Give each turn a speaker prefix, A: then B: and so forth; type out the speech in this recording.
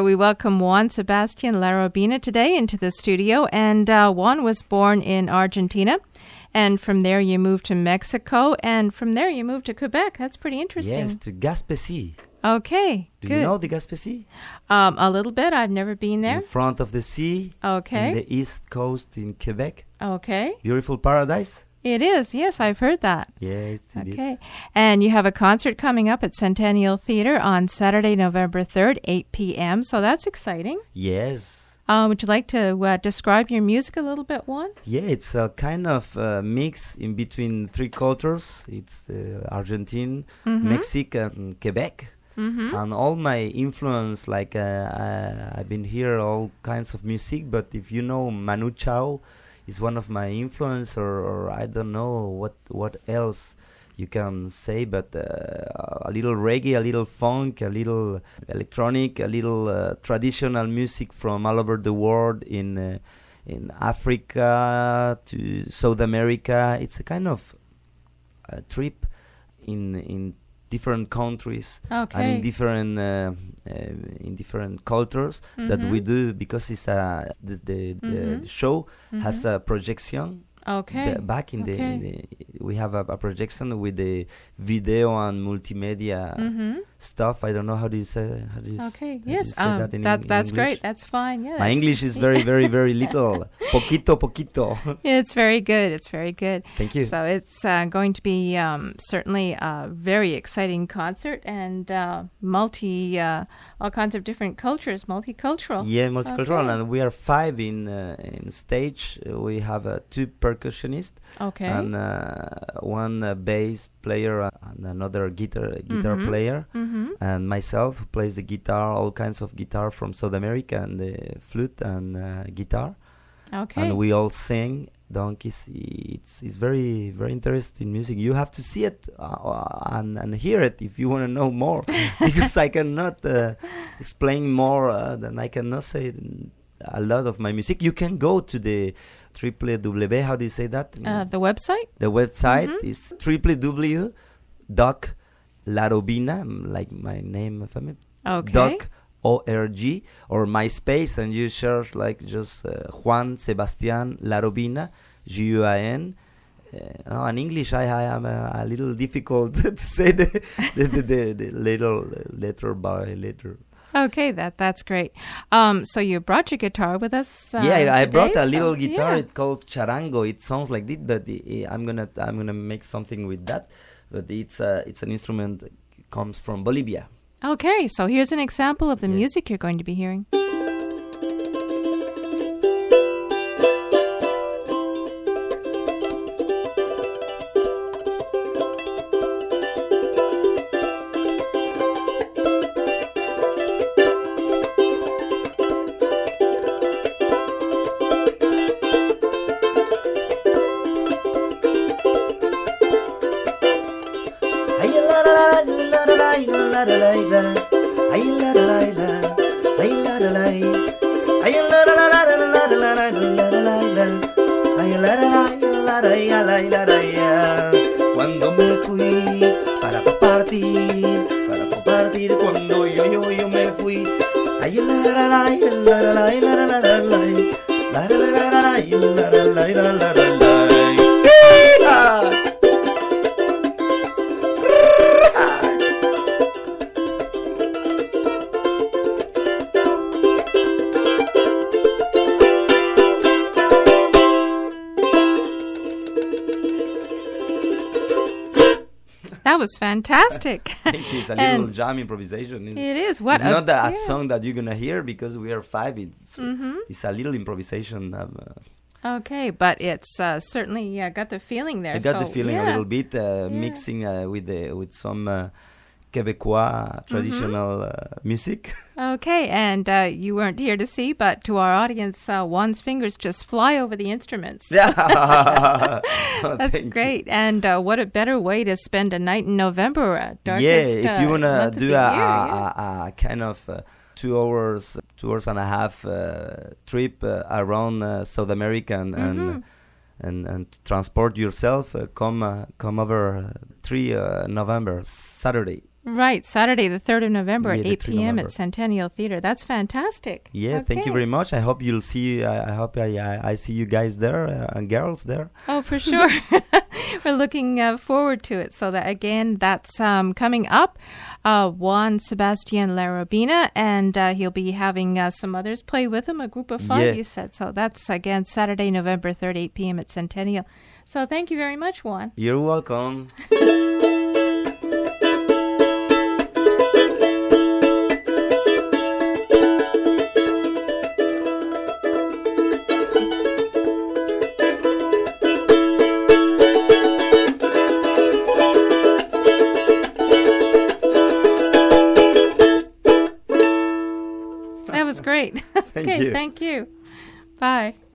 A: we welcome Juan Sebastian Larobina today into the studio. And Juan was born in Argentina. And from there you moved to Mexico. And from there you moved to Quebec. That's pretty interesting.
B: Yes, to Gaspésie.
A: Okay,
B: Do
A: good.
B: you know the Gaspésie?
A: A little bit. I've never been there.
B: In front of the sea.
A: Okay.
B: In the east coast in Quebec.
A: Okay.
B: Beautiful paradise.
A: It is. Yes, I've heard that.
B: Yes, it
A: Okay.
B: is.
A: And you have a concert coming up at Centennial Theatre on Saturday, November 3rd, 8 p.m. So that's exciting.
B: Yes.
A: Would you like to describe your music a little bit, Juan?
B: Yeah, it's a kind of mix in between three cultures. It's Argentine, Mexico, and Quebec. And all my influence, like I've been here all kinds of music, but if you know Manu Chao is one of my influence, or I don't know what else you can say, but a little reggae, a little funk, a little electronic, a little traditional music from all over the world in Africa to South America. It's a kind of trip in different countries and in different cultures that we do, because it's the show has a projection.
A: Okay.
B: Back in the we have a projection with the video and multimedia stuff. I don't know how do you say
A: Okay.
B: do
A: Yes.
B: you say that in
A: That's
B: English?
A: great. That's fine. Yeah.
B: My English is very very little. Poquito.
A: It's very good. It's very good.
B: Thank you.
A: So it's going to be certainly a very exciting concert, and all kinds of different cultures, multicultural.
B: Yeah, multicultural,
A: Okay.
B: and we are 5 in stage. We have 2 percussionists
A: Okay.
B: and one bass player and another guitar player, and myself, who plays the guitar, all kinds of guitar from South America, and the flute and guitar.
A: Okay.
B: And we all sing. Donc it's very very interesting music. You have to see it and hear it if you want to know more, because I cannot explain more than I cannot say a lot of my music. You can go to the www. How do you say that?
A: The website?
B: The website is www.larobina, like my name, family.
A: Okay.
B: .org or MySpace, and you search like just Juan Sebastian Larobina, Guin. In English, I am a little difficult to say the little letter by letter.
A: Okay, that's great. So you brought your guitar with us.
B: I brought
A: today,
B: a little
A: so,
B: guitar.
A: yeah.
B: It's called charango. It sounds like this, but I'm gonna make something with that. But it's an instrument that comes from Bolivia.
A: Okay, so here's an example of the music you're going to be hearing.
B: Cuando me fui para compartir cuando yo me fui. Ay la la la la la la la la la la
A: That was fantastic.
B: Thank you. It's a little jam improvisation.
A: It is.
B: It's not a song that you're gonna hear because we are 5. It's a little improvisation.
A: Okay, but it's certainly got the feeling there.
B: I got the feeling a little bit, mixing with some Quebecois traditional music.
A: Okay, and you weren't here to see, but to our audience, Juan's fingers just fly over the instruments.
B: Yeah,
A: That's great. You. And what a better way to spend a night in November, darkest
B: if you want to do
A: a
B: kind of 2 hours and a half trip around South America and transport yourself, come over 3 November, Saturday.
A: Right, Saturday, the 3rd of November
B: Yeah,
A: at
B: the
A: 8
B: 3rd
A: p.m.
B: November.
A: at Centennial Theater. That's fantastic.
B: Yeah, thank you
A: Okay.
B: very much. I hope you'll see. I hope I see you guys there and girls there.
A: Oh, for sure. We're looking forward to it. So that again, that's coming up. Juan Sebastian Larobina, and he'll be having some others play with him, a group of 5,
B: Yeah.
A: you said. So that's again Saturday, November 3rd, 8 p.m. at Centennial. So thank you very much, Juan.
B: You're welcome.
A: That was great.
B: Thank
A: Okay,
B: you.
A: thank you. Bye.